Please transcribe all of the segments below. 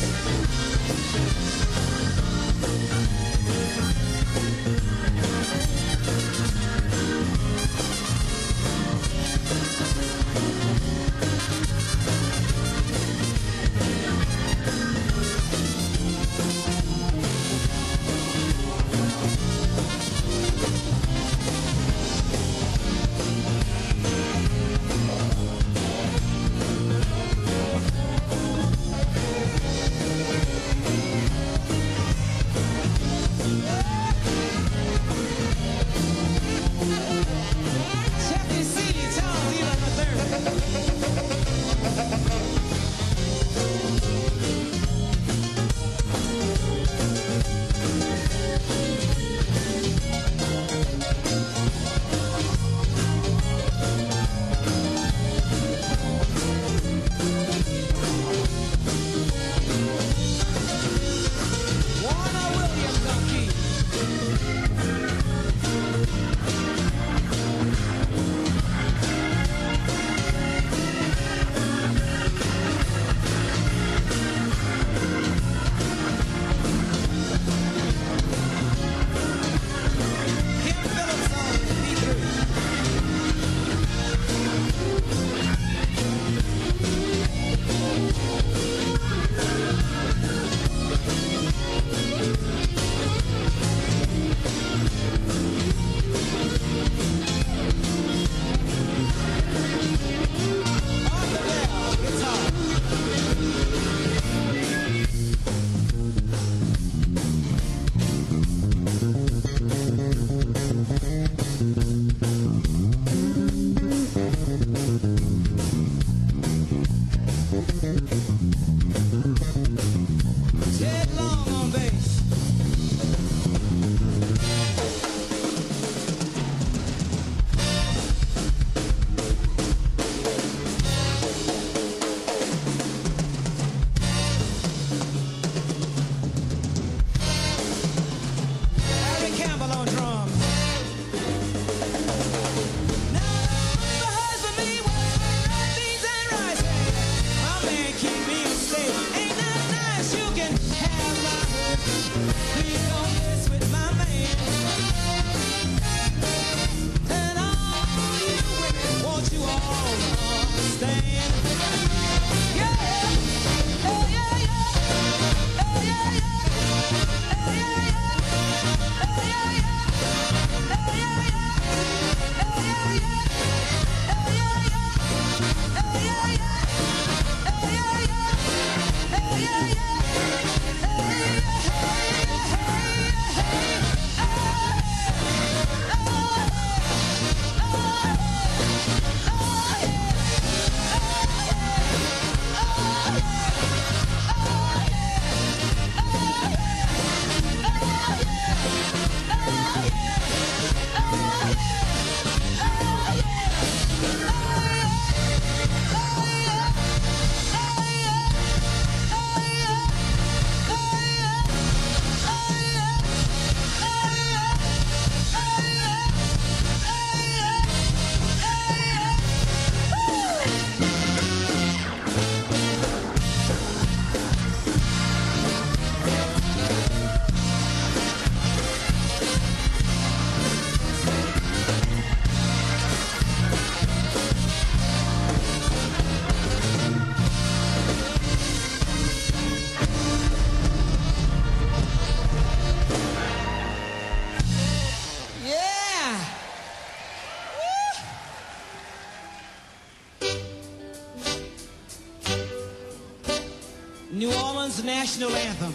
New Orleans national anthem.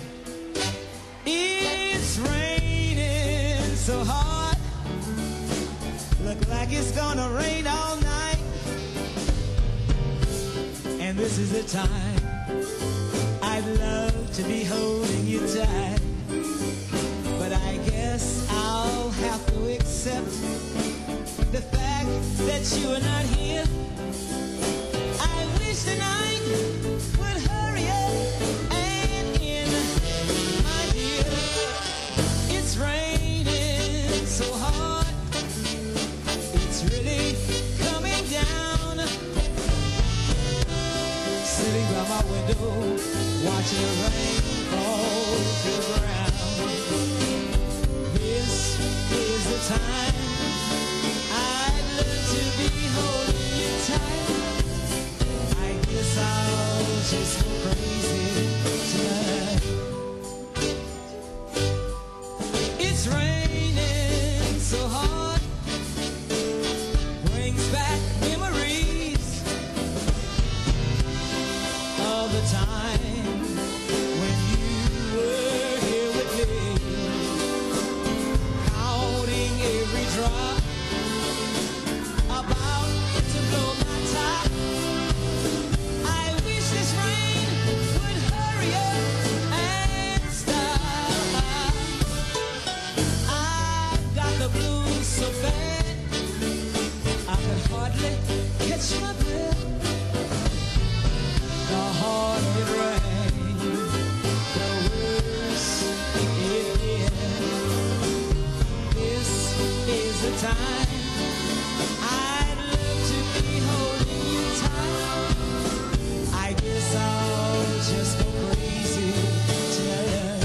It's raining so hard, look like it's gonna rain all night. And this is the time I'd love to be holding you tight, but I guess I'll have to accept the fact that you are not here. I wish the night would hurry up and end, my dear. It's raining so hard, it's really coming down. So sitting by my window, watching the rain fall to the ground. This is the time I'd love to be holding you tight. I guess I'll just go crazy tonight. It's raining so hard, brings back memories of the time when you were here with me, counting every drop, about to blow my top. I wish this rain would hurry up and stop. I've got the blues so bad I could hardly catch my breath. The harder it rains, the worse it gets. This is the time I'd love to be holding you tight. I guess I'll just go crazy tonight.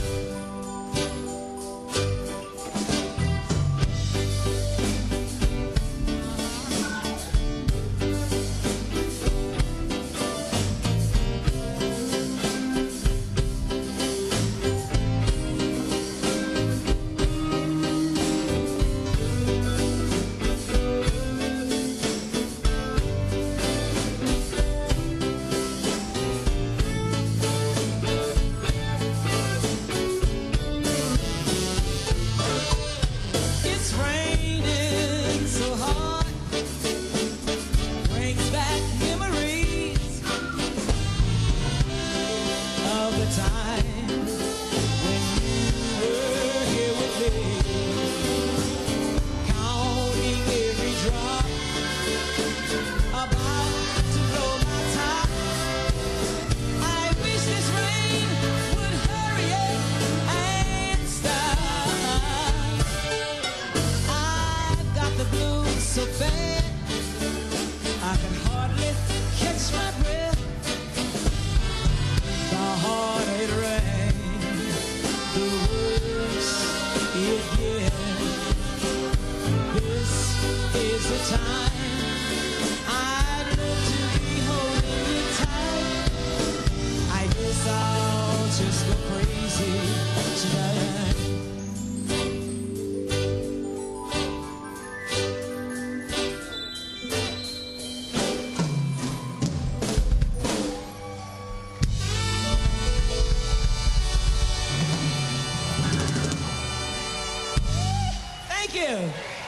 It's raining so hard, brings back memories of the time when you were here with me, counting every drop, about to blow my top. I wish this rain would hurry up and stop. I've got the blues so bad I can hardly catch my breath. The harder it rains, the worse it gets. This is the time I'd love to be holding you tight. I guess I'll just go crazy tonight. Thank you.